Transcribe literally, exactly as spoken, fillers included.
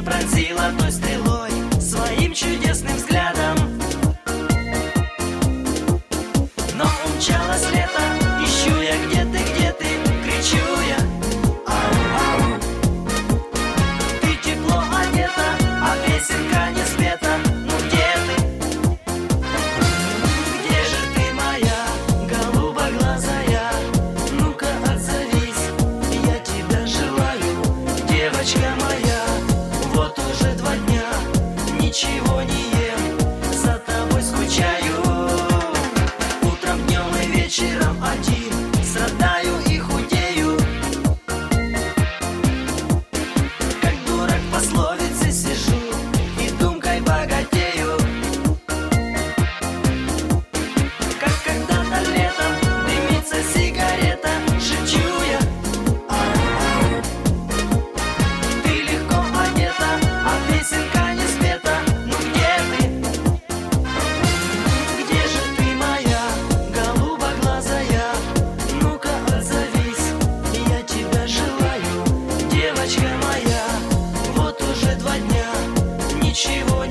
пронзила той стрелой своим чудесным взглядом. Но умчалось лето, ищу я, где ты, где ты, кричу я. Ау, ау. Ты тепло одета, а песенка не спета. Ну где ты? Где же ты, моя голубоглазая? Ну-ка отзовись, я тебя желаю, девочка моя. Вот уже два дня ничего не ем, за тобой скучаю. Утром, днем и вечером один страдаю и худею. Как дурак в пословице сижу и думкой богатею. Как когда-то летом дымится сигарета, шепчу я. Ау, ау. Ты легко одета, а песенка не спета. Ну где ты? Где же ты, моя голубоглазая? Ну-ка отзовись, я тебя желаю, девочка моя. Вот уже два дня ничего